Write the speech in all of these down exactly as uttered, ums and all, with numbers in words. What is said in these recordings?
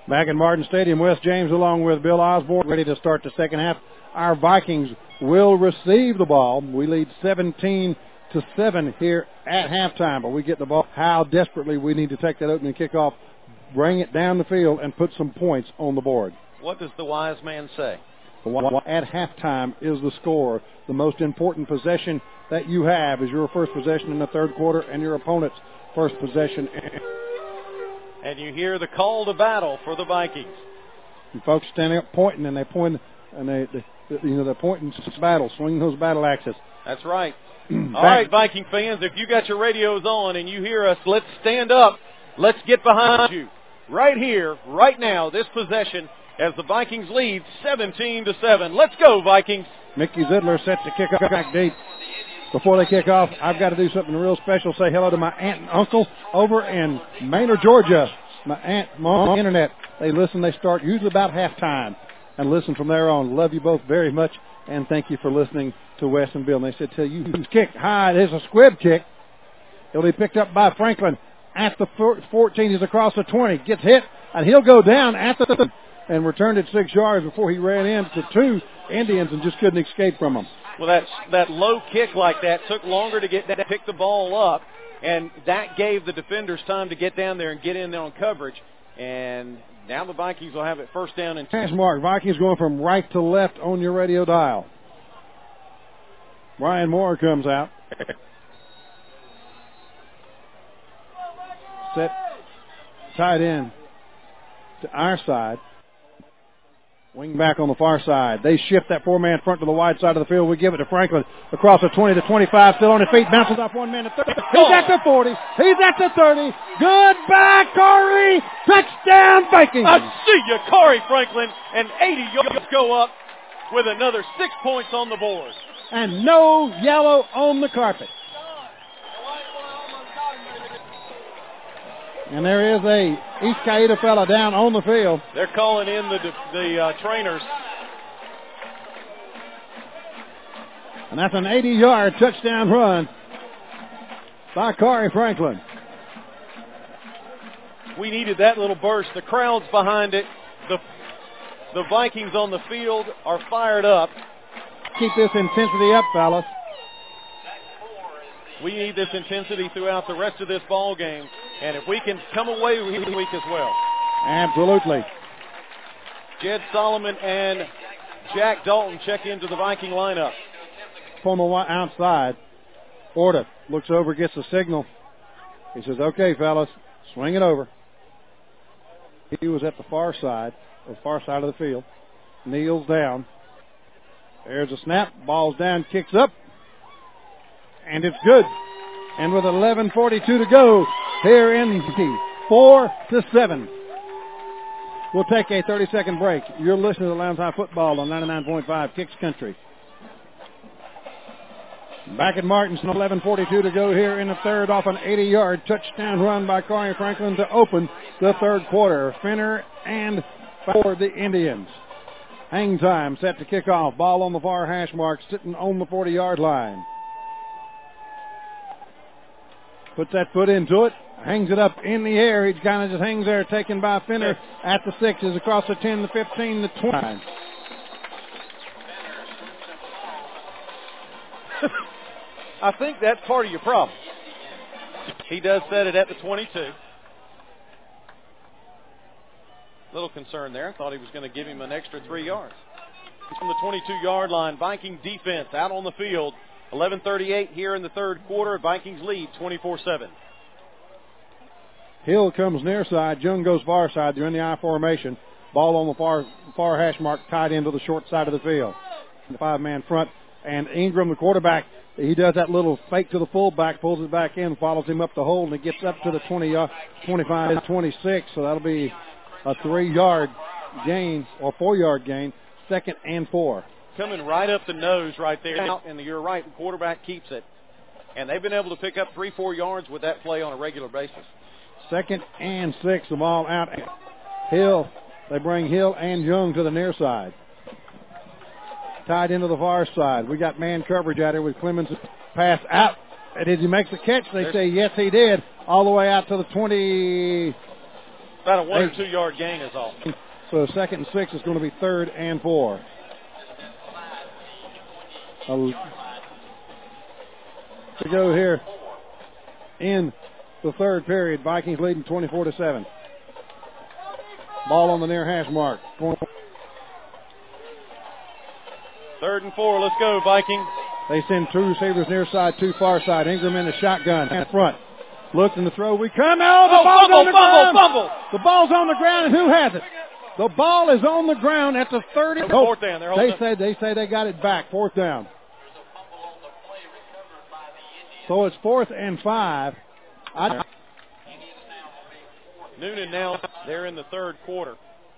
Back in Martin Stadium, Wes James along with Bill Osborne ready to start the second half. Our Vikings will receive the ball. We lead seventeen to seven here at halftime, but we get the ball. How desperately we need to take that opening kickoff, bring it down the field, and put some points on the board. What does the wise man say? At halftime is the score. The most important possession that you have is your first possession in the third quarter and your opponent's first possession. And you hear the call to battle for the Vikings. And folks standing up pointing, and they point, and they, they you know, they're pointing to battle, swinging those battle axes. That's right. All right, Viking fans, if you got your radios on and you hear us, let's stand up. Let's get behind you. Right here, right now, this possession as the Vikings lead seventeen to seven. Let's go, Vikings. Mickey Zidler sets the kick off back deep. Before they kick off, I've got to do something real special. Say hello to my aunt and uncle over in Maynard, Georgia. My aunt, mom, on the internet. They listen. They start usually about halftime and listen from there on. Love you both very much, and thank you for listening to Wes and Bill. And they said, tell you who's kick high. There's a squib kick. It'll be picked up by Franklin at the fourteen. He's across the twenty. Gets hit, and he'll go down at the and returned it six yards before he ran into two Indians and just couldn't escape from them. Well, that, that low kick like that took longer to get that, pick the ball up, and that gave the defenders time to get down there and get in there on coverage. And now the Vikings will have it first down and two. Mark, Vikings going from right to left on your radio dial. Ryan Moore comes out. Set tight end to our side. Wing back on the far side. They shift that four-man front to the wide side of the field. We give it to Franklin across the twenty to twenty-five, still on his feet, bounces off one man to thirty. He's at the forty. He's at the thirty. Goodbye, Corey. Touchdown, Vikings. I see you, Corey Franklin, and eighty yards go up with another six points on the board. And no yellow on the carpet. And there is a East Cayuga fella down on the field. They're calling in the the uh, trainers. And that's an eighty-yard touchdown run by Corey Franklin. We needed that little burst. The crowd's behind it. The the Vikings on the field are fired up. Keep this intensity up, fellas. We need this intensity throughout the rest of this ball game, and if we can come away week as well. Absolutely. Jed Solomon and Jack Dalton check into the Viking lineup. From the outside, Orta looks over, gets a signal. He says, okay, fellas, swing it over. He was at the far side, the far side of the field. Kneels down. There's a snap. Ball's down, kicks up. And it's good. And with eleven forty-two to go here in the four to seven. We'll take a thirty-second break. You're listening to Lowndes High Football on ninety-nine point five Kicks Country. Back at Martinston, eleven forty-two to go here in the third off an eighty-yard touchdown run by Corey Franklin to open the third quarter. Finner and for the Indians. Hang time set to kick off. Ball on the far hash mark, sitting on the forty-yard line. Puts that foot into it, hangs it up in the air. He kind of just hangs there, taken by Finner at the sixes, across the ten, the fifteen, the twenty. I think that's part of your problem. He does set it at the twenty-two. Little concern there. Thought he was going to give him an extra three yards. From the twenty-two-yard line, Viking defense out on the field. eleven thirty-eight here in the third quarter. Vikings lead twenty-four seven. Hill comes near side. Jung goes far side. They're in the I formation. Ball on the far far hash mark, tied into the short side of the field. The five-man front. And Ingram, the quarterback, he does that little fake to the fullback, pulls it back in, follows him up the hole, and it gets up to the twenty, uh, twenty-five, twenty-six. So that'll be a three-yard gain or four-yard gain, second and four. Coming right up the nose right there. And you're right, the quarterback keeps it. And they've been able to pick up three, four yards with that play on a regular basis. Second and six, the ball out. Hill, they bring Hill and Young to the near side. Tied into the far side. We got man coverage out here with Clemens pass out. Did he make the catch? They There's, say yes, he did. All the way out to the twenty, About a one eight. or two yard gain is all. So second and six is going to be third and four. To go here in the third period. Vikings leading twenty-four to seven. Ball on the near hash mark. Third and four. Let's go, Vikings. They send two receivers near side, two far side. Ingram in the shotgun in front. Looks in the throw. We come out. The oh, ball's fumble, on the fumble, ground. Fumble. The ball's on the ground, and who has it? The ball is on the ground at the thirty. Oh, fourth down. They're they say they say they got it back. Fourth down. So it's fourth and five. I, Noonan now. They're in the third quarter.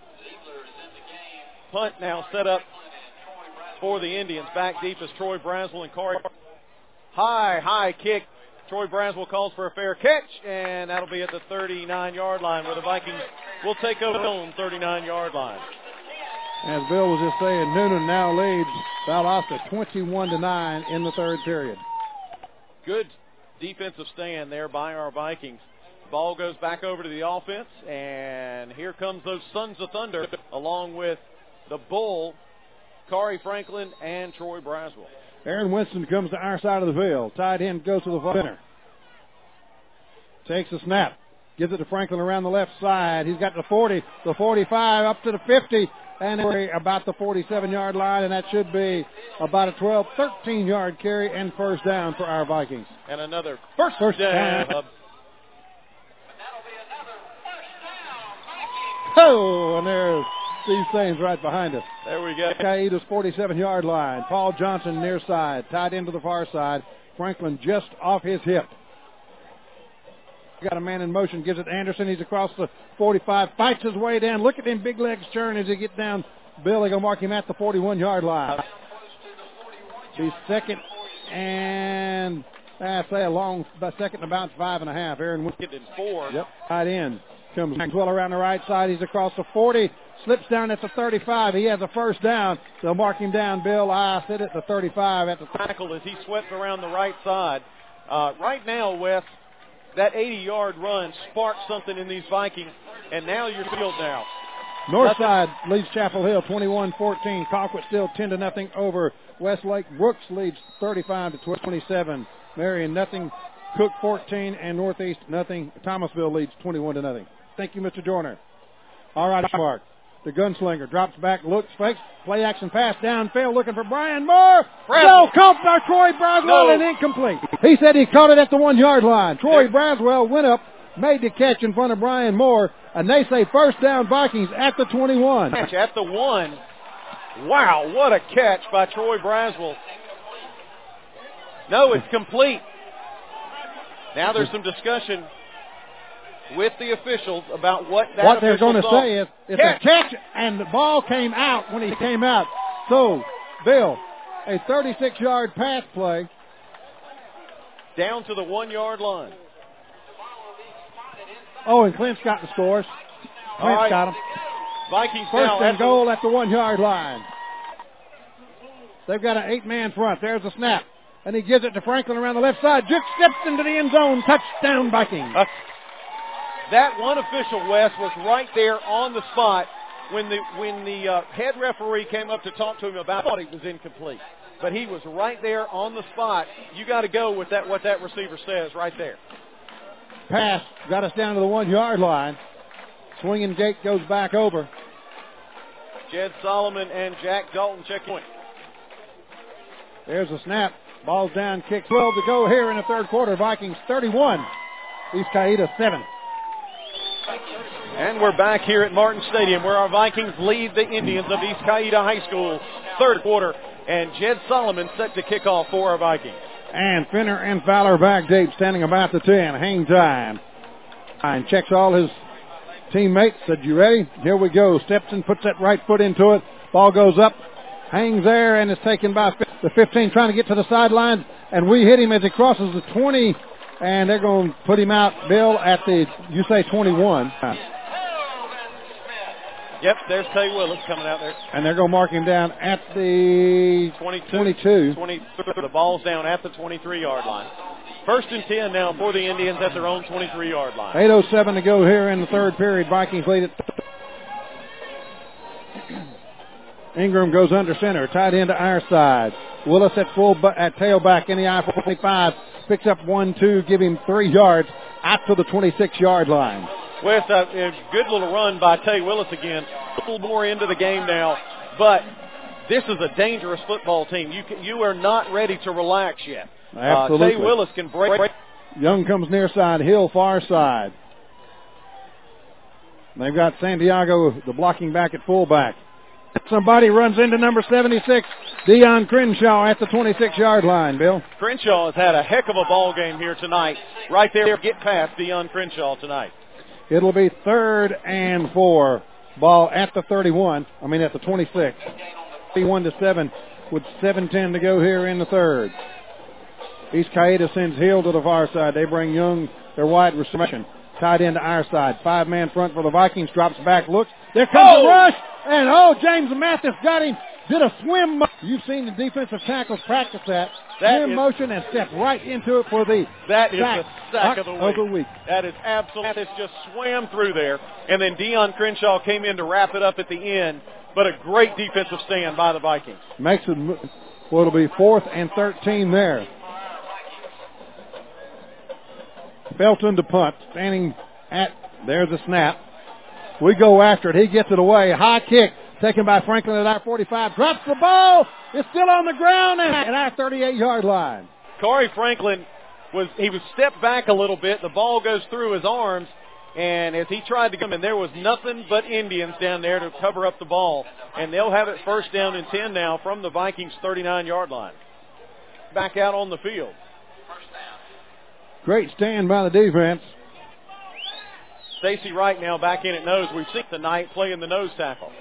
Punt now set up for the Indians. Back deep is Troy Braswell and Corey. High, high kick. Troy Braswell calls for a fair catch, and that'll be at the thirty-nine-yard line where the Vikings will take over on thirty-nine-yard line. As Bill was just saying, Noonan now leads Valdosta twenty-one to nine in the third period. Good defensive stand there by our Vikings. Ball goes back over to the offense, and here comes those Sons of Thunder along with the Bull, Corey Franklin, and Troy Braswell. Aaron Winston comes to our side of the field. Tight end goes to the center. Takes a snap. Gives it to Franklin around the left side. He's got the forty, the forty-five, up to the fifty, and about the forty-seven-yard line, and that should be about a twelve, thirteen-yard carry and first down for our Vikings. And another first, first down. down. Oh, and there's Steve Sains right behind us. There we go. Caida's forty-seven-yard line. Paul Johnson near side, tied into the far side. Franklin just off his hip. Got a man in motion, gives it to Anderson. He's across the forty-five, fights his way down. Look at him, big legs churn as he gets down. Bill, they're going to mark him at the forty-one-yard line. He's second and, I say, a long second, about five and a half. Aaron Winston. Getting four. Yep, tight end. Comes well around the right side. He's across the forty. Slips down at the thirty-five. He has a first down. They'll mark him down. Bill, I sit at the thirty-five. At the tackle as he swept around the right side. Uh, right now, Wes, that eighty-yard run sparked something in these Vikings, and now you're field now. Northside leads Chapel Hill twenty-one fourteen. Colquitt still ten to nothing over Westlake. Brooks leads thirty-five to twenty-seven. Marion nothing. Cook fourteen and Northeast nothing. Thomasville leads twenty-one to nothing. Thank you, Mister Joyner. All right, Mark. The gunslinger drops back, looks, fakes, play action pass downfield, looking for Brian Moore. No, caught by Troy Braswell no. and incomplete. He said he caught it at the one-yard line. Troy Braswell went up, made the catch in front of Brian Moore, and they say first down Vikings at the twenty-one. Catch at the one. Wow, what a catch by Troy Braswell. No, it's complete. Now there's some discussion with the officials about what that what they're going to saw. say is it's catch. a catch, and the ball came out when he came out. So, Bill, a thirty-six-yard pass play. Down to the one-yard line. Oh, and Clint's got the scores. Clint's right. got them. Vikings First now and goal at the one-yard line. They've got an eight-man front. There's a snap. And he gives it to Franklin around the left side. Just steps into the end zone. Touchdown, Vikings. Uh, that one official, Wes, was right there on the spot when the when the uh, head referee came up to talk to him about what he was incomplete. But he was right there on the spot. You got to go with that what that receiver says right there. Pass got us down to the one-yard line. Swinging gate goes back over. Jed Solomon and Jack Dalton check point. There's a snap. Ball's down, kick twelve to go here in the third quarter. Vikings thirty-one, East Caida seven. And we're back here at Martin Stadium where our Vikings lead the Indians of East Caida High School. Third quarter, and Jed Solomon set to kick off for our Vikings. And Finner and Fowler back deep, standing about the ten. Hang time. And checks all his teammates. Said, you ready? Here we go. Steps in, puts that right foot into it. Ball goes up. Hangs there and is taken by the fifteen, trying to get to the sidelines, and we hit him as he crosses the twenty, and they're going to put him out, Bill, at the, you say twenty-one. Yep, there's Tay Willis coming out there. And they're going to mark him down at the twenty-two. twenty-two. twenty, the ball's down at the twenty-three-yard line. First and ten now for the Indians at their own twenty-three-yard line. eight oh seven to go here in the third period. Vikings lead it. Ingram goes under center, tied into our side. Willis at full bu- at tailback in the I forty-five. Picks up one, two, give him three yards out to the twenty-six-yard line. Well, it's a, a good little run by Tay Willis again. A little more into the game now, but this is a dangerous football team. You can, you are not ready to relax yet. Absolutely. Uh, Tay Willis can break, break. Young comes near side, Hill far side. They've got Santiago, the blocking back at fullback. Somebody runs into number seventy-six, Deion Crenshaw at the twenty-six-yard line, Bill. Crenshaw has had a heck of a ball game here tonight. Right there, get past Deion Crenshaw tonight. It'll be third and four. Ball at the thirty-one, I mean at the twenty-six. thirty-one to seven with seven ten to go here in the third. East Qaeda sends Hill to the far side. They bring Young, their wide receiver, tied into our side. Five-man front for the Vikings, drops back, looks. There comes oh! the rush. And, oh, James Mathis got him. Did a swim. Mo- You've seen the defensive tackles practice that. that swim is, motion and step right into it for the That is sack the sack of the, of the week. That is absolutely. Mathis just swam through there. And then Deion Crenshaw came in to wrap it up at the end. But a great defensive stand by the Vikings. Makes it, well, it'll be fourth and thirteen there. Felton to punt. Standing at, there's the snap. We go after it. He gets it away. High kick taken by Franklin at our forty-five. Drops the ball. It's still on the ground at our thirty-eight-yard line. Corey Franklin was he was stepped back a little bit. The ball goes through his arms, and as he tried to come in, there was nothing but Indians down there to cover up the ball. And they'll have it first down and ten now from the Vikings' thirty-nine-yard line. Back out on the field. Great stand by the defense. Stacy Wright now back in at nose. We've seen tonight playing the nose tackle.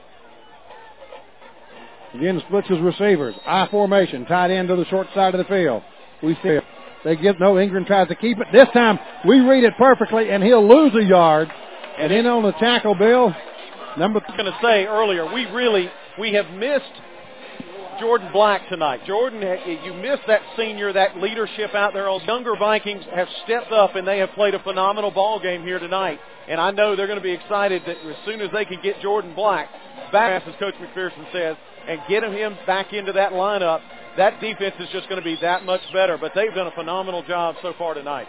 Again, splits his receivers. I formation, tied into the short side of the field. We see it. They give, no, Ingram tries to keep it. This time, we read it perfectly, and he'll lose a yard. And in on the tackle, Bill, number... I was going to say earlier, we really, we have missed Jordan Black tonight. Jordan, you missed that senior, that leadership out there. Those younger Vikings have stepped up, and they have played a phenomenal ball game here tonight. And I know they're going to be excited that as soon as they can get Jordan Black back, as Coach McPherson says, and get him back into that lineup, that defense is just going to be that much better. But they've done a phenomenal job so far tonight.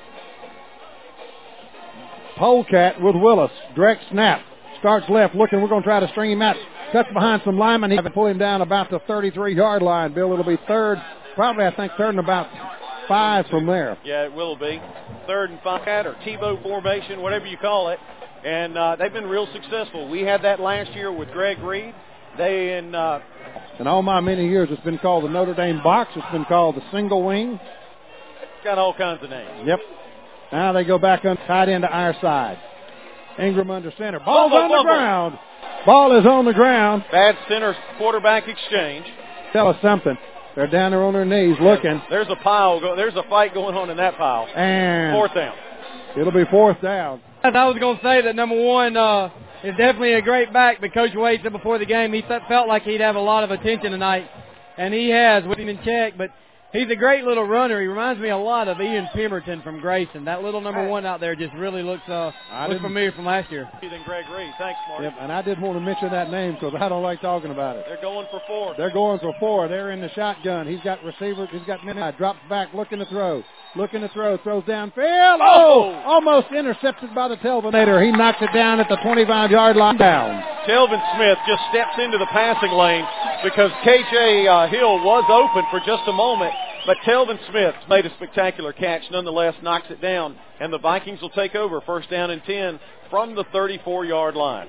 Polecat with Willis. Direct snap. Starts left, looking. We're going to try to string him out. Cuts behind some linemen. He can pull him down about the thirty-three-yard line. Bill, it'll be third. Probably, I think, third and about five from there. Yeah, it will be. Third and five, or Tebow formation, whatever you call it. And uh, they've been real successful. We had that last year with Greg Reed. They in uh, in all my many years, it's been called the Notre Dame box. It's been called the single wing. It's got all kinds of names. Yep. Now they go back on tight into our side. Ingram under center. Ball's on the ground. Ball is on the ground. Bad center quarterback exchange. Tell us something. They're down there on their knees looking. There's a pile. Go, there's a fight going on in that pile. And fourth down. It'll be fourth down. I was going to say that number one uh, is definitely a great back, but Coach Wade said before the game he felt like he'd have a lot of attention tonight, and he has with him in check. But he's a great little runner. He reminds me a lot of Ian Pemberton from Grayson. That little number one out there just really looks uh, looks familiar from last year. Than Greg Reed. Thanks, Mark. Yep, and I did want to mention that name because I don't like talking about it. They're going for four. They're going for four. They're in the shotgun. He's got receivers. He's got midnight. Drops back, looking to throw. Looking to throw. Throws downfield. Oh! Almost intercepted by the Telvinator. He knocked it down at the twenty-five-yard line. Down. Telvin Smith just steps into the passing lane because K J uh, Hill was open for just a moment. But Telvin Smith made a spectacular catch, nonetheless knocks it down, and the Vikings will take over first down and ten from the thirty-four-yard line.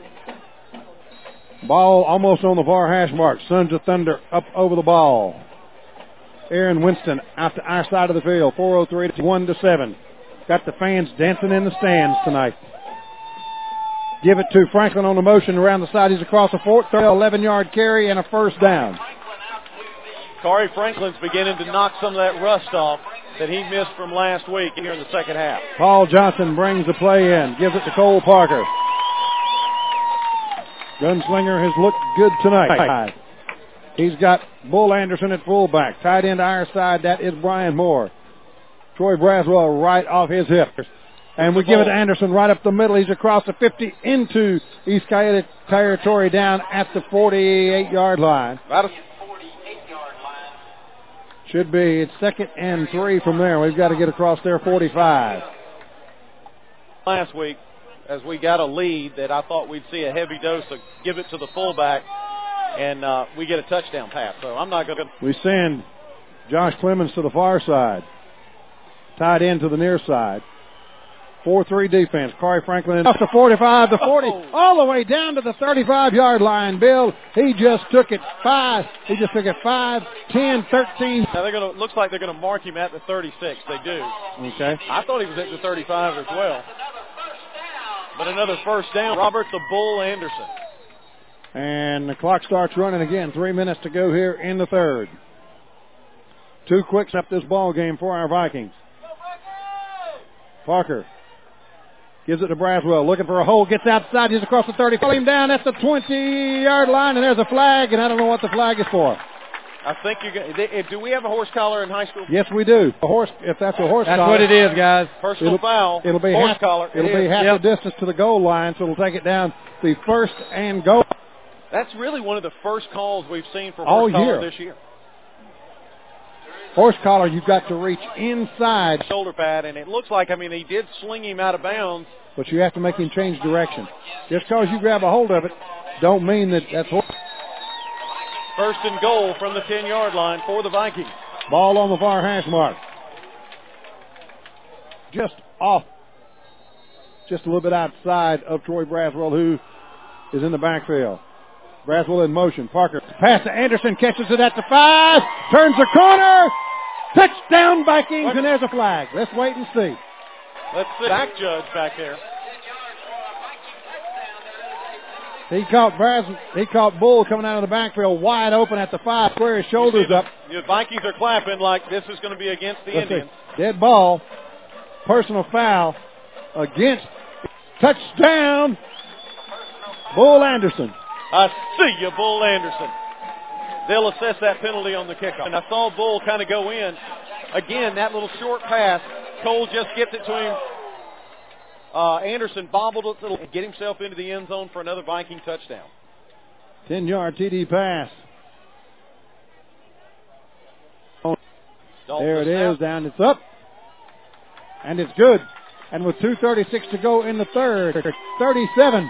Ball almost on the far hash mark. Sons of Thunder up over the ball. Aaron Winston out to our side of the field. four oh three to one to seven. Got the fans dancing in the stands tonight. Give it to Franklin on the motion around the side. He's across the fort. eleven-yard carry and a first down. Corey Franklin's beginning to knock some of that rust off that he missed from last week here in the second half. Paul Johnson brings the play in. Gives it to Cole Parker. Gunslinger has looked good tonight. He's got Bull Anderson at fullback. Tied into our side, that is Brian Moore. Troy Braswell right off his hip. And we give it to Anderson right up the middle. He's across the fifty into East Cayeta territory down at the forty-eight-yard line. About a Should be. It's second and three from there. We've got to get across their forty-five. Last week, as we got a lead, that I thought we'd see a heavy dose of give it to the fullback, and uh, we get a touchdown pass. So I'm not going to. We send Josh Clemens to the far side. Tied in to the near side. four three defense. Corey Franklin off the forty-five, the forty, oh. all the way down to the thirty-five-yard line. Bill, he just took it five. He just took it five, ten, thirteen. Now they're going to. Looks like they're going to mark him at the thirty-six. They do. Okay. I thought he was at the thirty-five as well. But another first down. Robert the Bull Anderson. And the clock starts running again. Three minutes to go here in the third. Two quicks up this ball game for our Vikings. Parker gives it to Braswell, looking for a hole, gets outside, he's across the thirty, pull him down at the twenty-yard line, and there's a flag, and I don't know what the flag is for. I think you got, do we have a horse collar in high school? Yes, we do. A horse, if that's a horse that's collar. That's what it is, guys. Personal it'll, foul. It'll be horse half, collar. It'll it be is. half yep. the distance to the goal line, so it'll take it down the first and goal. That's really one of the first calls we've seen for All horse collar year. this year. Horse collar, you've got to reach inside. Shoulder pad, and it looks like, I mean, he did sling him out of bounds. But you have to make him change direction. Just because you grab a hold of it, don't mean that that's horse. First and goal from the ten-yard line for the Vikings. Ball on the far hash mark. Just off. Just a little bit outside of Troy Braswell, who is in the backfield. Braswell in motion. Parker pass to Anderson, catches it at the five, turns the corner, touchdown Vikings, what? And there's a flag. Let's wait and see. Let's see. Back judge back there. He caught Bras. He caught Bull coming out of the backfield wide open at the five, square his shoulders the, up. The Vikings are clapping like this is going to be against the Let's Indians. See. Dead ball, personal foul against touchdown Bull Anderson. I see you, Bull Anderson. They'll assess that penalty on the kickoff. And I saw Bull kind of go in. Again, that little short pass. Cole just gets it to him. Uh, Anderson bobbled it and get himself into the end zone for another Viking touchdown. ten-yard T D pass. Dalton there it snap. is, down, it's up. And it's good. And with two thirty-six to go in the third, thirty-seven.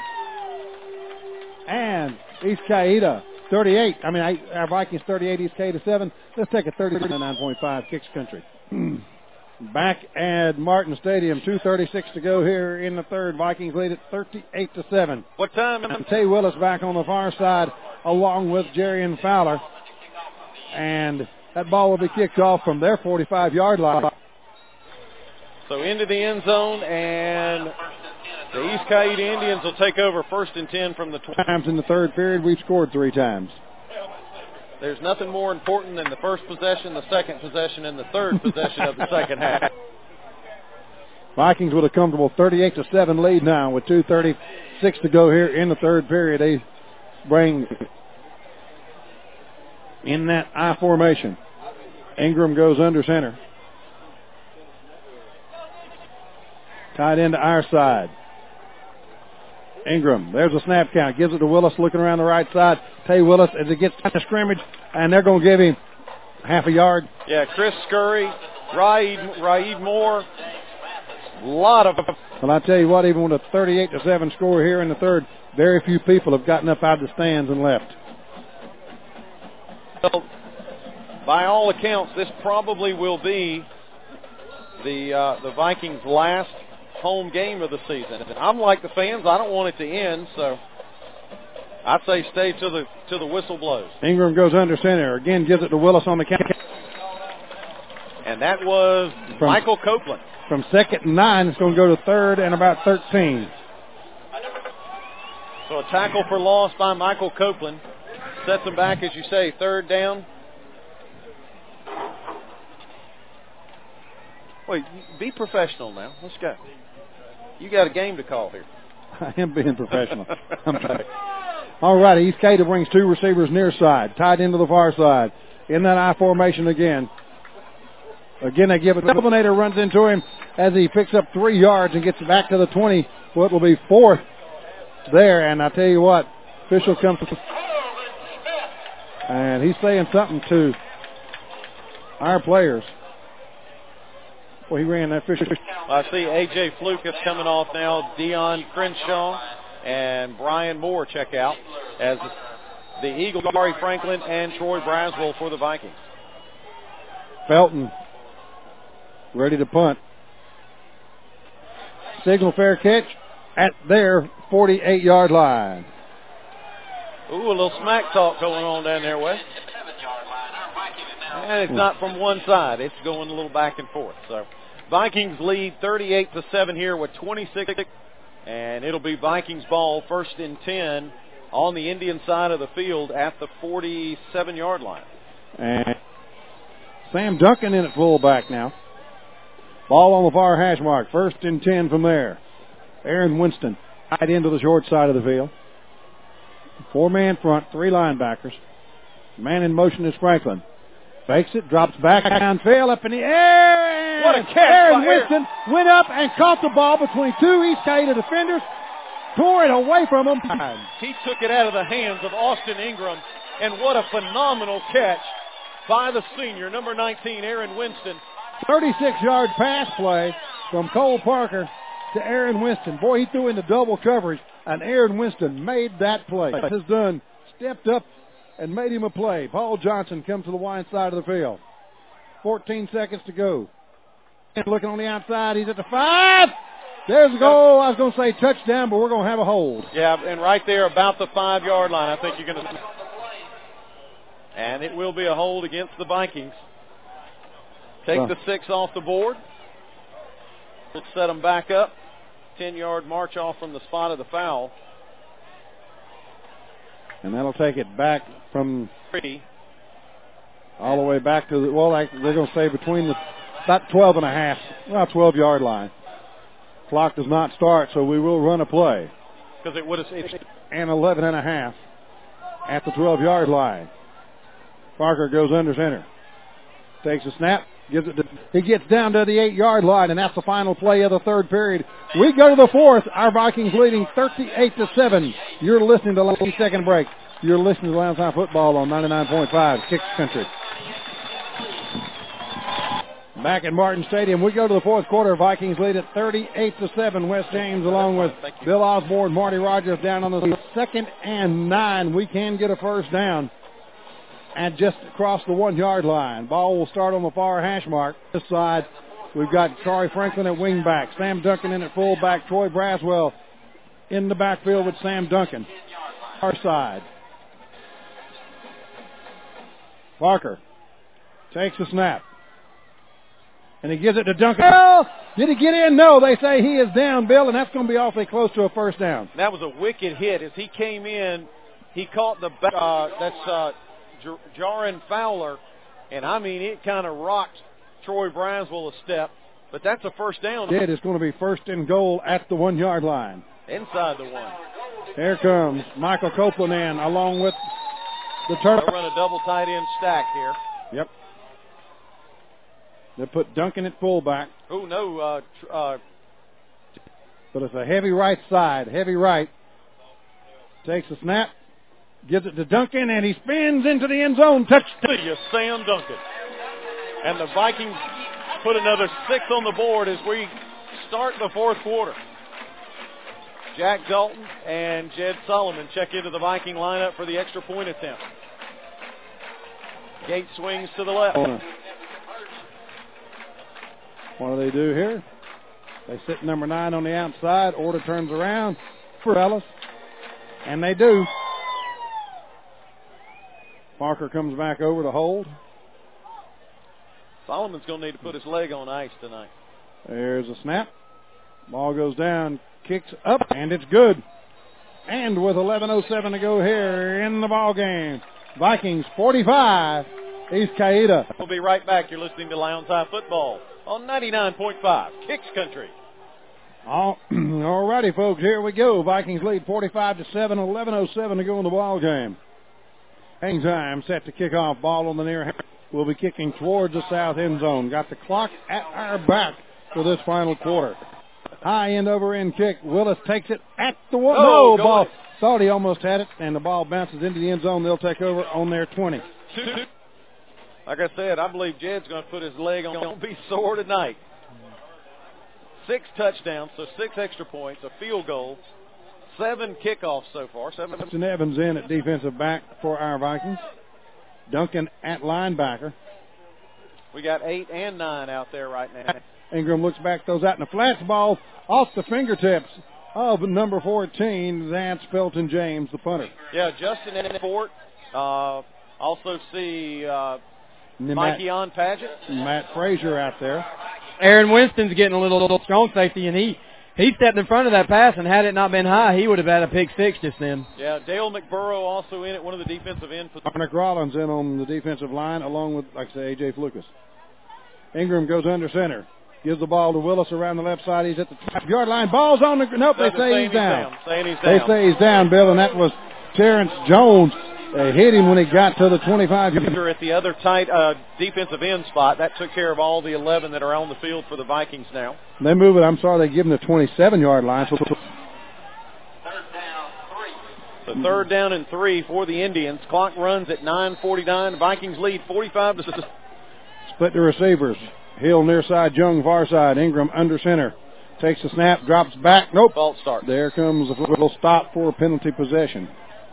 And East Cayeta, thirty-eight. I mean, our Vikings thirty-eight, East Cayeta seven. Let's take a thirty-nine point five Kicks Country. Back at Martin Stadium, two thirty-six to go here in the third. Vikings lead it thirty-eight to seven. What time? And Tay Willis back on the far side along with Jerry and Fowler. And that ball will be kicked off from their forty-five-yard line. So into the end zone, and the East Cayeta Indians will take over first and ten from the twenty. Times in the third period, we've scored three times. There's nothing more important than the first possession, the second possession, and the third possession of the second half. Vikings with a comfortable thirty-eight to seven lead now with two thirty-six to go here in the third period. They bring in that I formation. Ingram goes under center. Tied into our side. Ingram, there's a snap count. Gives it to Willis looking around the right side. Tay Willis as it gets to scrimmage, and they're going to give him half a yard. Yeah, Chris Scurry, Raid, Raid Moore, a lot of... Well, I tell you what, even with a thirty-eight to seven score here in the third, very few people have gotten up out of the stands and left. Well, by all accounts, this probably will be the uh, the Vikings' last home game of the season. And I'm like the fans, I don't want it to end, so I'd say stay till the till the whistle blows. Ingram goes under center. Again, gives it to Willis on the count. And that was from, Michael Copeland. From second and nine, it's going to go to third and about thirteen. So a tackle for loss by Michael Copeland. Sets them back, as you say, third down. Wait, be professional now. Let's go. You got a game to call here. I am being professional. I'm back. All right, East Cayeta brings two receivers near side, tied into the far side. In that I formation again. Again, they give it. Combinator runs into him as he picks up three yards and gets back to the twenty. What will be fourth there. And I tell you what, official comes and he's saying something to our players. Well, he ran that Fisher. I see A J Fluke is coming off now. Dion Crenshaw and Brian Moore check out as the Eagles, Corey Franklin and Troy Braswell for the Vikings. Felton ready to punt. Signal fair catch at their forty-eight-yard line. Ooh, a little smack talk going on down there, Wes. And it's not from one side. It's going a little back and forth. So Vikings lead thirty-eight to seven here with twenty-six. And it'll be Vikings ball first and ten on the Indian side of the field at the forty-seven-yard line. And Sam Duncan in at fullback now. Ball on the far hash mark. First and ten from there. Aaron Winston tied into the short side of the field. Four-man front, three linebackers. Man in motion is Franklin. Fakes it, drops back downfield, up in the air. What a catch! Aaron Winston went up and caught the ball between two East Caeta defenders. Tore it away from him. He took it out of the hands of Austin Ingram. And what a phenomenal catch by the senior, number nineteen, Aaron Winston. thirty-six-yard pass play from Cole Parker to Aaron Winston. Boy, he threw into double coverage, and Aaron Winston made that play. Has done, stepped up and made him a play. Paul Johnson comes to the wide side of the field. fourteen seconds to go. And looking on the outside, he's at the five. There's a goal. I was going to say touchdown, but we're going to have a hold. Yeah, and right there about the five-yard line, I think you're going to. And it will be a hold against the Vikings. Take Huh. the six off the board. We'll set them back up. ten-yard march off from the spot of the foul. And that'll take it back from Three. all the way back to the, well, like they're going to say between the, about twelve and a half, well, twelve-yard line. Clock does not start, so we will run a play. Because it would have. And eleven and a half at the twelve-yard line. Parker goes under center. Takes a snap. Gives it to, he gets down to the eight-yard line, and that's the final play of the third period. We go to the fourth. Our Vikings leading thirty-eight to seven. You're listening to the second break. You're listening to Lowndes High Football on ninety-nine point five Kicks Country. Back at Martin Stadium, we go to the fourth quarter. Vikings lead at thirty-eight to seven. Wes James along with Bill Osborne, Marty Rogers down on the second and nine. We can get a first down. And just across the one-yard line. Ball will start on the far hash mark. This side, we've got Corey Franklin at wingback, Sam Duncan in at fullback, Troy Braswell in the backfield with Sam Duncan. Our side. Parker takes the snap. And he gives it to Duncan. Well, did he get in? No, they say he is down, Bill, and that's going to be awfully close to a first down. That was a wicked hit. As he came in, he caught the, uh, that's, uh, Jaron Fowler, and I mean, it kind of rocked Troy Braswell a step, but that's a first down. It is going to be first and goal at the one-yard line. Inside the one. Here comes Michael Copeland in, along with the turtle. They'll run a double tight end stack here. Yep. They put Duncan at fullback. Oh, no. Uh, uh, but it's a heavy right side, heavy right. Takes a snap. Gives it to Duncan, and he spins into the end zone. Touchdown. See you, Sam Duncan. And the Vikings put another six on the board as we start the fourth quarter. Jack Dalton and Jed Solomon check into the Viking lineup for the extra point attempt. Gate swings to the left. What do they do here? They sit number nine on the outside. Order turns around for Ellis, and they do. Parker comes back over to hold. Solomon's going to need to put his leg on ice tonight. There's a snap. Ball goes down, kicks up, and it's good. And with eleven oh seven to go here in the ball game, Vikings forty-five, East Caeta. We'll be right back. You're listening to Lowndes High Football on ninety-nine point five Kicks Country. All righty, folks, here we go. Vikings lead forty-five to seven, eleven oh seven to go in the ball game. Hang time, set to kick off. Ball on the near will be kicking towards the south end zone. Got the clock at our back for this final quarter. High end over end kick. Willis takes it at the one. Oh, no, ball. Thought he almost had it, and the ball bounces into the end zone. They'll take over on their twenty. Like I said, I believe Jed's going to put his leg on. Don't be sore tonight. Six touchdowns, so six extra points, a field goal, seven kickoffs so far. Seven. Justin Evans in at defensive back for our Vikings. Duncan at linebacker. We got eight and nine out there right now. Ingram looks back, throws out in the flats, ball off the fingertips of number fourteen. That's Felton James, the punter. Yeah, Justin in Fort. Uh, also see uh, Mikey on Paget. Matt Frazier out there. Aaron Winston's getting a little, little strong safety, and he, he stepped in front of that pass, and had it not been high, he would have had a pick six just then. Yeah, Dale McBurrow also in at one of the defensive end positions. Arnick Rollins in on the defensive line, along with, like I say, A J Flukas. Ingram goes under center. Gives the ball to Willis around the left side. He's at the five-yard line. Ball's on the... Nope, they say he's down. Saying he's they down. say he's down, Bill, and that was Terrence Jones. They hit him when he got to the twenty-five. At the other tight uh, defensive end spot. That took care of all the eleven that are on the field for the Vikings now. They move it. I'm sorry, they give him the twenty-seven-yard line. So So third down and three for the Indians. Clock runs at nine forty-nine. Vikings lead forty-five to six. Split the receivers. Hill near side, Young far side. Ingram under center. Takes the snap, drops back. Nope. False start. There comes a little stop for a penalty possession.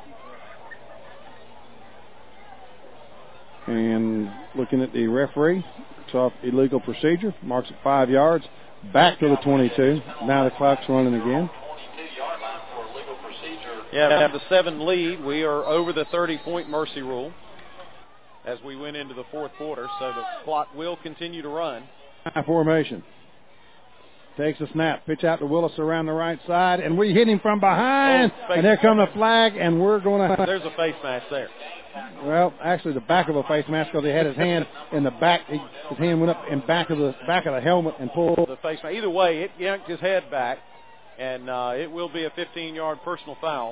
And looking at the referee, it's off illegal procedure. Marks it five yards. Back to the twenty-two. Now the clock's running again. Yeah, we have the seven lead. We are over the thirty-point mercy rule as we went into the fourth quarter, so the clock will continue to run. High formation. Takes a snap. Pitch out to Willis around the right side, and we hit him from behind. Oh, and there comes the flag, and we're going to... There's a face mask there. Well, actually the back of a face mask because he had his hand in the back. He, his hand went up in back of the back of the helmet and pulled the face mask. Either way, it yanked his head back, and uh, it will be a fifteen-yard personal foul.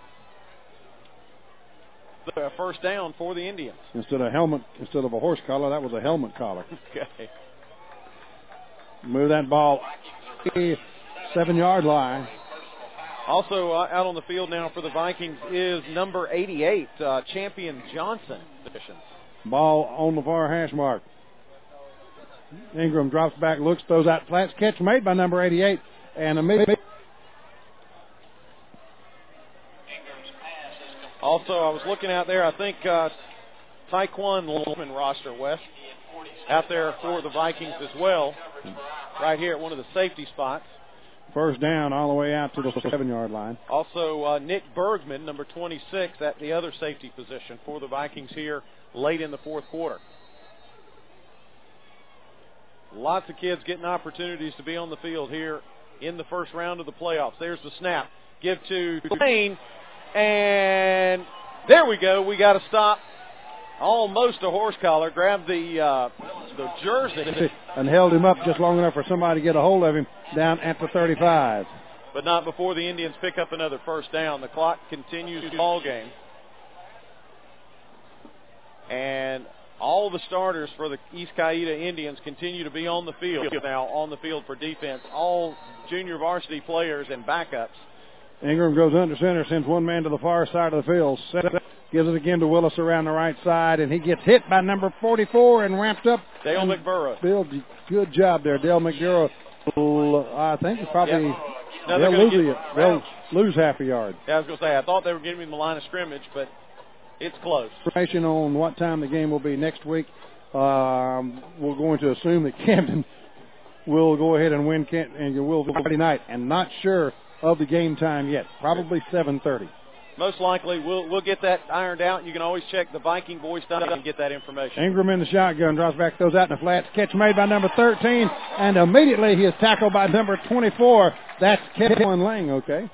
A first down for the Indians. Instead of helmet, instead of a horse collar, that was a helmet collar. Okay. Move that ball seven-yard line. Also uh, out on the field now for the Vikings is number eighty-eight, uh, Champion Johnson. Ball on the far hash mark. Ingram drops back, looks, throws out flats. Catch made by number eighty-eight. And immediately. Also, I was looking out there, I think uh, Taekwon Lowman roster, Wes, out there for the Vikings as well, right here at one of the safety spots. First down all the way out to the seven-yard line. Also, uh, Nick Bergman, number twenty-six, at the other safety position for the Vikings here late in the fourth quarter. Lots of kids getting opportunities to be on the field here in the first round of the playoffs. There's the snap. Give to Lane, and there we go. We got to stop. Almost a horse collar. Grabbed the uh, the jersey. And held him up just long enough for somebody to get a hold of him down at the thirty-five. But not before the Indians pick up another first down. The clock continues the ball game. And all the starters for the East Cayeta Indians continue to be on the field now, on the field for defense. All junior varsity players and backups. Ingram goes under center, sends one man to the far side of the field. Gives it again to Willis around the right side, and he gets hit by number forty-four and ramped up. Dale McBurrow. Bill, good job there. Dale McBurrow, I think, is probably, yep. no, they'll, lose, get, they'll lose half a yard. Yeah, I was going to say, I thought they were giving him the line of scrimmage, but it's close. Information on what time the game will be next week. Um, we're going to assume that Camden will go ahead and win Kent, and will go Friday night, and not sure of the game time yet. Probably seven thirty. Most likely, we'll we'll get that ironed out. You can always check the Viking Boys stuff and get that information. Ingram in the shotgun, drops back, throws out in the flats. Catch made by number thirteen, and immediately he is tackled by number twenty-four. That's Kevin Lang, okay?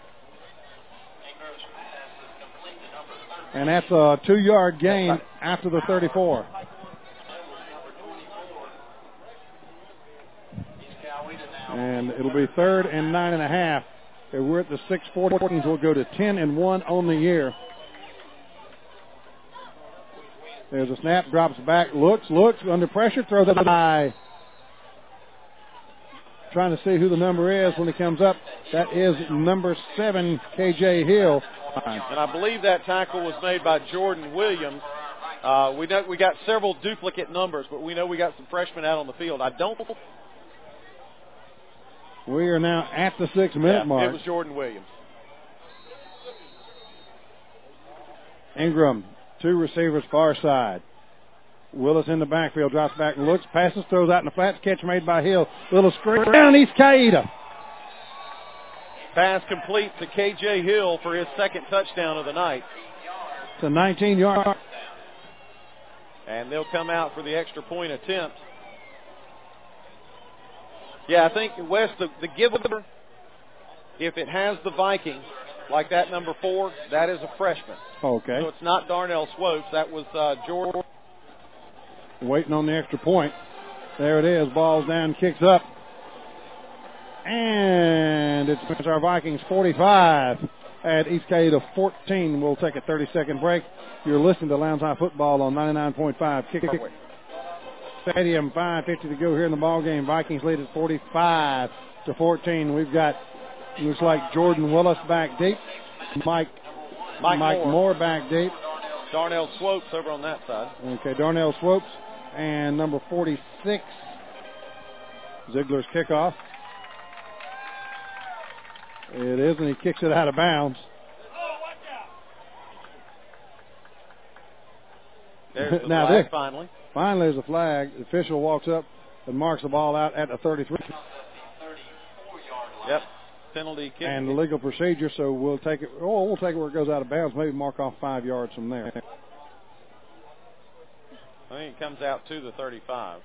And that's a two-yard gain after the thirty-four. And it'll be third and nine and a half. We're at the six fourteen. We'll go to ten and one on the year. There's a snap, drops back, looks, looks, under pressure, throws it high. Trying to see who the number is when he comes up. That is number seven, K J Hill. And I believe that tackle was made by Jordan Williams. Uh, we know we got several duplicate numbers, but we know we got some freshmen out on the field. I don't. We are now at the six-minute yeah, mark. It was Jordan Williams. Ingram, two receivers far side. Willis in the backfield, drops back and looks, passes, throws out in the flats, catch made by Hill. Little screen down East Qaeda. Pass complete to K J Hill for his second touchdown of the night. It's a nineteen-yard. And they'll come out for the extra point attempt. Yeah, I think, Wes, the, the giver, if it has the Vikings, like that number four, that is a freshman. Okay. So it's not Darnell Swopes. That was uh, Jordan. Waiting on the extra point. There it is. Ball's down, kicks up. And it's our Vikings forty-five at East Qaeda fourteen. We'll take a thirty-second break. You're listening to Lowndes High Football on ninety-nine point five. Kick, kick. Stadium, five fifty to go here in the ball game. Vikings lead at forty-five to fourteen. We've got, looks like Jordan Willis back deep. Mike, Mike, Mike Moore. Moore back deep. Darnell Swopes over on that side. Okay, Darnell Swopes. And number forty-six, Ziegler's kickoff. It is, and he kicks it out of bounds. There's the now flag this, finally. Finally, there's a flag. The official walks up and marks the ball out at the thirty-three. Yep, penalty kick. And the legal procedure, so we'll take it. Oh, we'll take it where it goes out of bounds. Maybe mark off five yards from there. I think it comes out to the thirty-five.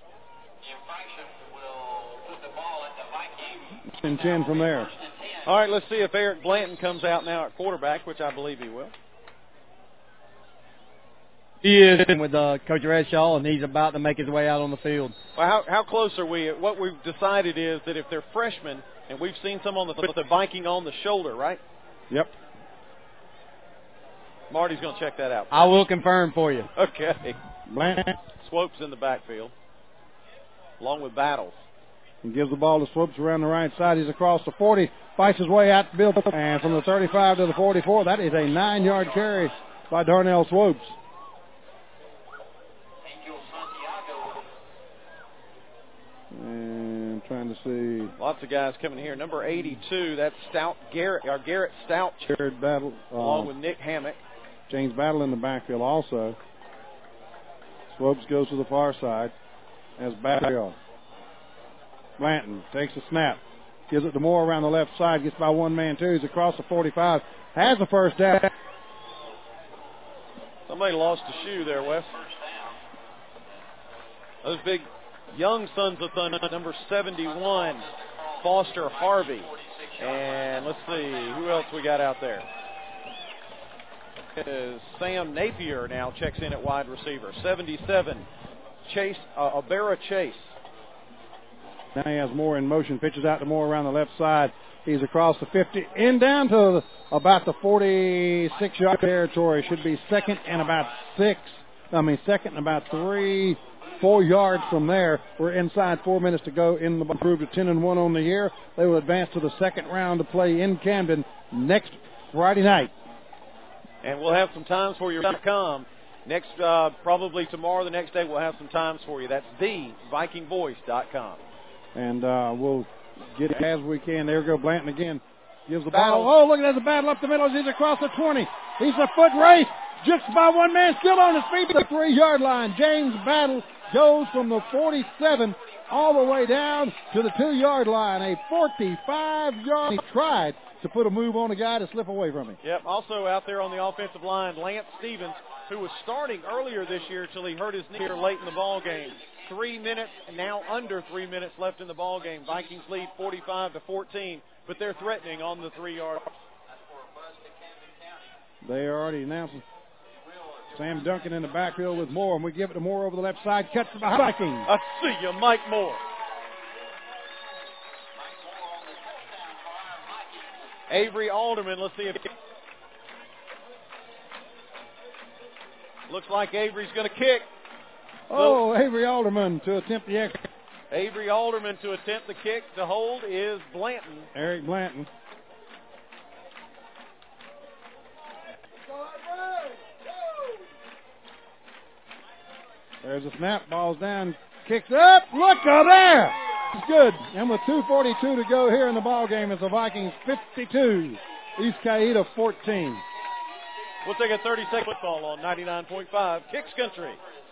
And ten from there. All right, let's see if Eric Blanton comes out now at quarterback, which I believe he will. He is with uh, Coach Redshaw, and he's about to make his way out on the field. Well, how, how close are we? What we've decided is that if they're freshmen, and we've seen some on the with the Viking on the shoulder, right? Yep. Marty's going to check that out. I will confirm for you. Okay. Blanton. Swopes in the backfield, along with Battles. He gives the ball to Swopes around the right side. He's across the forty, fights his way out to Bill. And from the thirty-five to the forty-four, that is a nine-yard carry by Darnell Swopes. And trying to see. Lots of guys coming here. Number eighty-two, that's Stout Garrett, or Garrett Stout. Jared Battle. Uh, along with Nick Hammock. James Battle in the backfield also. Swopes goes to the far side as Battle. Blanton takes the snap. Gives it to Moore around the left side. Gets by one man, too. He's across the forty-five. Has the first down. Somebody lost a shoe there, Wes. Those big young Sons of Thunder, number seventy-one, Foster Harvey. And let's see, who else we got out there? It is Sam Napier now checks in at wide receiver. seventy-seven, Chase, uh, Abera Chase. Now he has Moore in motion, pitches out to Moore around the left side. He's across the fifty, in down to the, about the forty-six-yard territory. Should be second and about six. I mean, second and about three, four yards from there. We're inside four minutes to go in the improved to ten and one on the year. They will advance to the second round to play in Camden next Friday night. And we'll have some times for you to come. Next, uh, probably tomorrow, the next day, we'll have some times for you. That's the Viking Voice dot com. And uh, we'll get it as we can. There we go, Blanton again. Gives the Battle. ball. Oh, look, there's a battle up the middle. He's across the twenty. He's a foot race. Just by one man, still on his feet to the three-yard line. James Battle goes from the forty-seven all the way down to the two-yard line. A forty-five-yard. He tried to put a move on a guy to slip away from him. Yep, also out there on the offensive line, Lance Stevens, who was starting earlier this year until he hurt his knee late in the ball game. Three minutes, and now under three minutes left in the ball game. Vikings lead forty-five to fourteen, but they're threatening on the three-yard. They are already announcing. Sam Duncan in the backfield with Moore, and we give it to Moore over the left side. Cuts to the Vikings. I see you, Mike Moore. Avery Alderman, let's see if Looks like Avery's going to kick. Oh, so, Avery Alderman to attempt the extra. Avery Alderman to attempt the kick. To hold is Blanton. Eric Blanton. There's a snap. Ball's down. Kicks up. Look at there. It's good. And with two forty-two to go here in the ball game, it's the Vikings fifty-two, East Caeta fourteen. We'll take a thirty-second football on ninety-nine point five Kicks Country.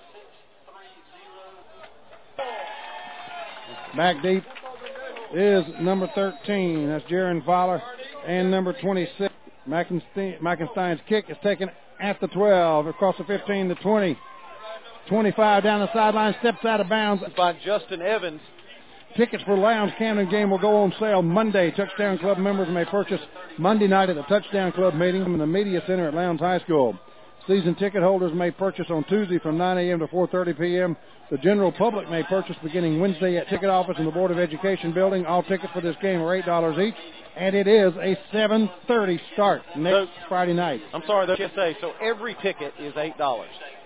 Back deep is number thirteen. That's Jaron Fowler. And number twenty-six. Mackenstein's kick is taken at the twelve. Across the fifteen to twenty. twenty-five down the sideline. Steps out of bounds. By Justin Evans. Tickets for Lowndes Camden game will go on sale Monday. Touchdown Club members may purchase Monday night at the Touchdown Club meeting in the Media Center at Lowndes High School. Season ticket holders may purchase on Tuesday from nine a.m. to four thirty p.m. The general public may purchase beginning Wednesday at Ticket Office in the Board of Education building. All tickets for this game are eight dollars each, and it is a seven thirty start next so, Friday night. I'm sorry, that's what I say. So every ticket is eight dollars.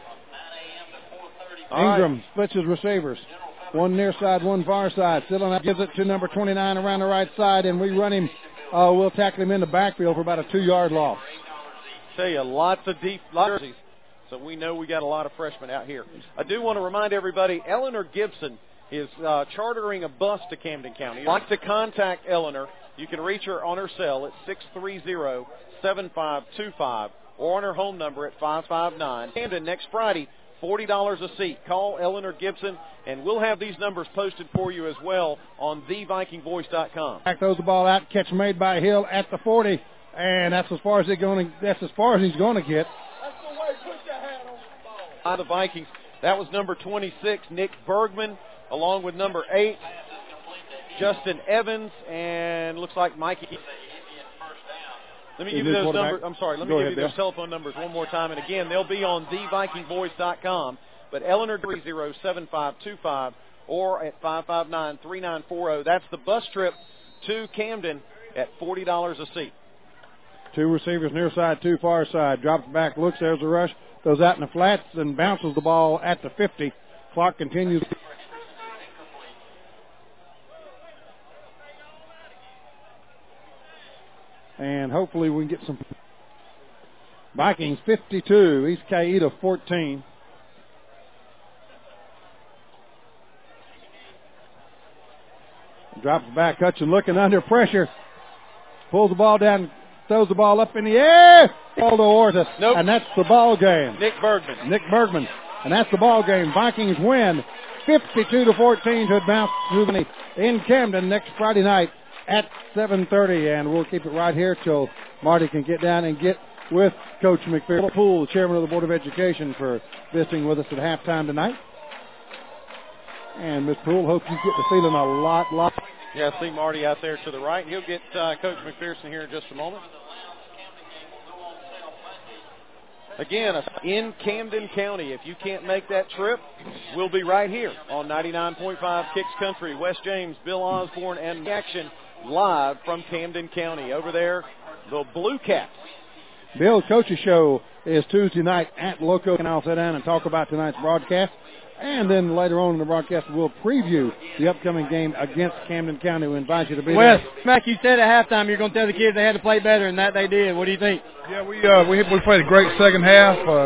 Ingram right. splits his receivers. One near side, one far side. Sillen gives it to number twenty-nine around the right side, and we run him. Uh, we'll tackle him in the backfield for about a two-yard loss. Tell you, lots of deep jerseys. So we know we got a lot of freshmen out here. I do want to remind everybody, Eleanor Gibson is uh, chartering a bus to Camden County. If you'd like to contact Eleanor, you can reach her on her cell at six three zero, seven five two five or on her home number at five five nine. Camden next Friday, forty dollars a seat. Call Eleanor Gibson, and we'll have these numbers posted for you as well on the viking voice dot com. Back throws the ball out. Catch made by Hill at the forty, and that's as far as he's going. That's as far as he's going to get. That's the way. Put your hand on the ball. By the Vikings, that was number twenty-six, Nick Bergman, along with number eight, Justin Evans, and looks like Mikey. Let me give you those numbers. I'm sorry. Let me give you those telephone numbers one more time. And again, they'll be on the viking voice dot com. But Eleanor three zero seven five two five or at five five nine three nine four zero. That's the bus trip to Camden at forty dollars a seat. Two receivers near side, two far side. Drops back, looks, there's a rush. Goes out in the flats and bounces the ball at the fifty. Clock continues. And hopefully we can get some. Vikings fifty-two, East Caeta fourteen. Drops back, Hutchin looking under pressure. Pulls the ball down, throws the ball up in the air. Aldo Orta. Nope. And that's the ball game. Nick Bergman. Nick Bergman. And that's the ball game. Vikings win fifty-two to fourteen to advance to the in Camden next Friday night at seven thirty, and we'll keep it right here till Marty can get down and get with Coach McPherson Poole, the chairman of the Board of Education, for visiting with us at halftime tonight. And Miz Poole, hope you get the feeling a lot, lot. Yeah, I see Marty out there to the right. He'll get uh, Coach McPherson here in just a moment. Again, in Camden County. If you can't make that trip, we'll be right here on ninety-nine point five Kicks Country. Wes James, Bill Osborne, and action live from Camden County. Over there, the Blue Caps. Bill, Coach's show is Tuesday night at Loco, and I'll sit down and talk about tonight's broadcast. And then later on in the broadcast, we'll preview the upcoming game against Camden County. We invite you to be Wes, there. Mac, you said at halftime you're going to tell the kids they had to play better, and that they did. What do you think? Yeah, we uh, we we played a great second half. Uh,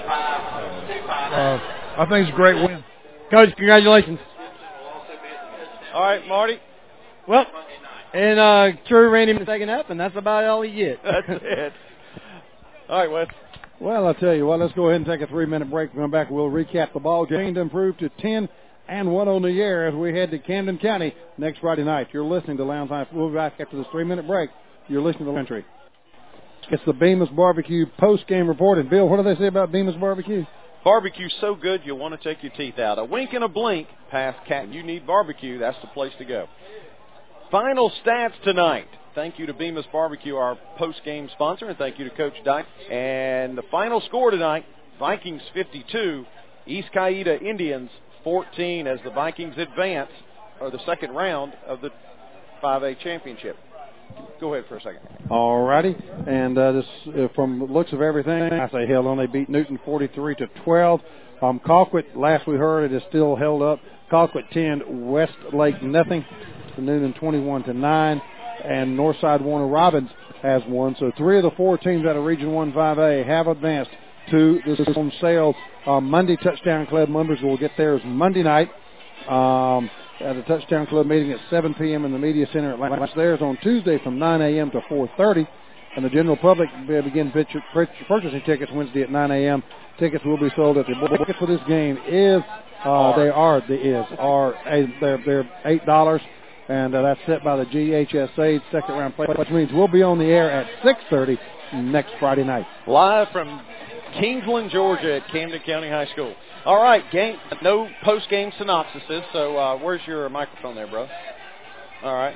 uh, I think it's a great win. Coach, congratulations. All right, Marty. Well, and uh, True ran him in the second half, and that's about all he gets. That's it. All right, Wes. Well, I'll tell you what, let's go ahead and take a three-minute break. We'll come back. We'll recap the ball game to improve to ten and one on the year as we head to Camden County next Friday night. You're listening to Lowndes High. We'll be back after this three-minute break. You're listening to the country. It's the Bemis Barbecue post-game report. And, Bill, what do they say about Bemis Barbecue? Barbecue's so good you'll want to take your teeth out. A wink and a blink past Cat. You need barbecue, that's the place to go. Final stats tonight. Thank you to Bemis Barbecue, our post-game sponsor, and thank you to Coach Dyke. And the final score tonight, Vikings fifty-two, East Caeta Indians fourteen, as the Vikings advance, or the second round of the five A championship. Go ahead for a second. All righty. And uh, this, uh, from the looks of everything, I say held on. They beat Newton forty-three to twelve. Um, Colquitt, last we heard, it is still held up. Colquitt ten, Westlake nothing. Noonan twenty-one to nine. And Northside Warner Robins has won. So three of the four teams out of Region one five A have advanced to this on sale uh, Monday. Touchdown Club members will get theirs Monday night. Um, at a Touchdown Club meeting at seven p.m. in the Media Center at Atlanta. Theirs on Tuesday from nine a.m. to four thirty. And the general public begin purchasing tickets Wednesday at nine a.m. Tickets will be sold at the ticket for this game is uh, they are the is are they're they're eight dollars, and uh, that's set by the G H S A second round play, which means we'll be on the air at six thirty next Friday night. Live from Kingsland, Georgia at Camden County High School. All right, game, no post-game synopsises, so uh, where's your microphone there, bro? All right.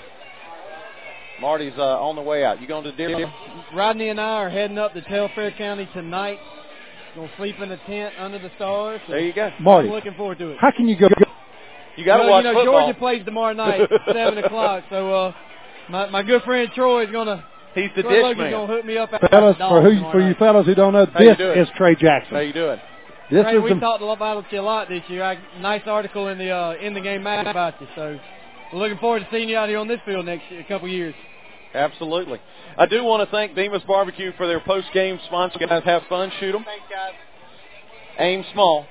Marty's uh, on the way out. You going to Deer? Rodney and I are heading up to Telfair County tonight. Going to sleep in a tent under the stars. There you go. Marty, I'm looking forward to it. How can you go? You got to well, watch you know, football. Georgia plays tomorrow night at seven o'clock, so uh, my, my good friend Troy is going to He's the Troy dish Logan's man. going to hook me up. Fellas, for, who, for you fellas who don't know, How you this doing? is Trey Jackson. How you doing? This Trey, is we the, talked about you a lot this year. I, nice article in the uh, in the game mag about you. So we're looking forward to seeing you out here on this field next year, a couple years. Absolutely. I do want to thank Bemis Barbecue for their post-game sponsor. Guys, have fun. Shoot them. Thanks, guys. Aim small.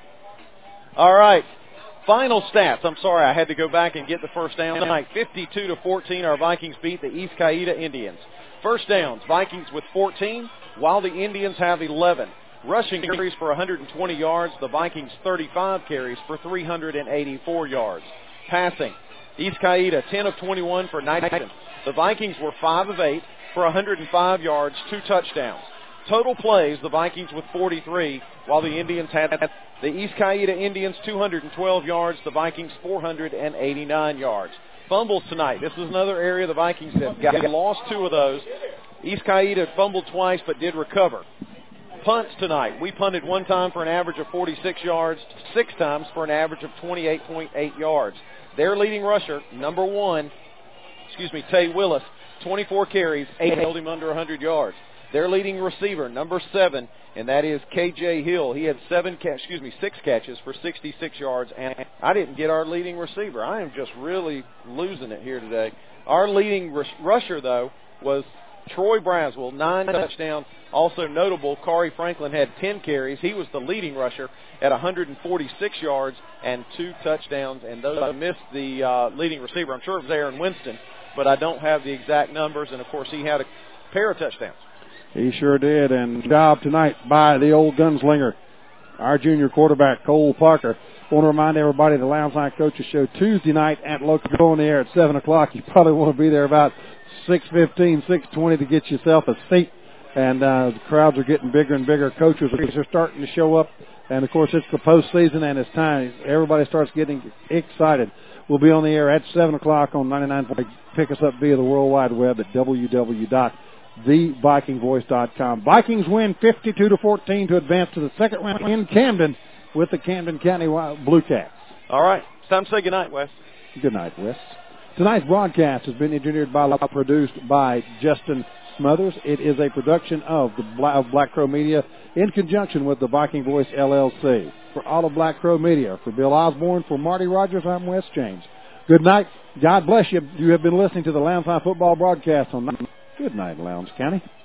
All right. Final stats. I'm sorry, I had to go back and get the first down tonight. fifty-two to fourteen, our Vikings beat the East Caeta Indians. First downs, Vikings with fourteen, while the Indians have eleven. Rushing carries for one hundred twenty yards. The Vikings thirty-five carries for three hundred eighty-four yards. Passing, East Caeta ten of twenty-one for ninety-seven. The Vikings were five of eight for one hundred five yards, two touchdowns. Total plays, the Vikings with forty-three, while the Indians had the East Caeta Indians two hundred twelve yards, the Vikings four hundred eighty-nine yards. Fumbles tonight. This is another area the Vikings have got. They lost two of those. East Caeta fumbled twice but did recover. Punts tonight. We punted one time for an average of forty-six yards, six times for an average of twenty-eight point eight yards. Their leading rusher, number one, excuse me, Tay Willis, twenty-four carries, eight held him under one hundred yards. Their leading receiver, number seven, and that is K J Hill. He had seven, ca- excuse me, six catches for sixty-six yards, and I didn't get our leading receiver. I am just really losing it here today. Our leading rush- rusher, though, was Troy Braswell, nine touchdowns. Also notable, Corey Franklin had ten carries. He was the leading rusher at one hundred forty-six yards and two touchdowns, and those I missed the uh, leading receiver. I'm sure it was Aaron Winston, but I don't have the exact numbers, and, of course, he had a pair of touchdowns. He sure did, and job tonight by the old gunslinger, our junior quarterback, Cole Parker. I want to remind everybody the Lounge Line Coaches Show Tuesday night at Local on the air at seven o'clock. You probably want to be there about six fifteen, six twenty to get yourself a seat. And uh, the crowds are getting bigger and bigger. Coaches are starting to show up. And, of course, it's the postseason, and it's time. Everybody starts getting excited. We'll be on the air at seven o'clock on ninety-nine point five. Pick us up via the World Wide Web at w w w dot the viking voice dot com. Vikings win fifty-two to fourteen to advance to the second round in Camden with the Camden County Blue Cats. All right. It's time to say goodnight, Wes. Good night, Wes. Tonight's broadcast has been engineered by, produced by Justin Smothers. It is a production of the Black, of Black Crow Media in conjunction with the Viking Voice L L C. For all of Black Crow Media, for Bill Osborne, for Marty Rogers, I'm Wes James. Good night. God bless you. You have been listening to the Lounge Line Football broadcast on Good night, Lowndes County.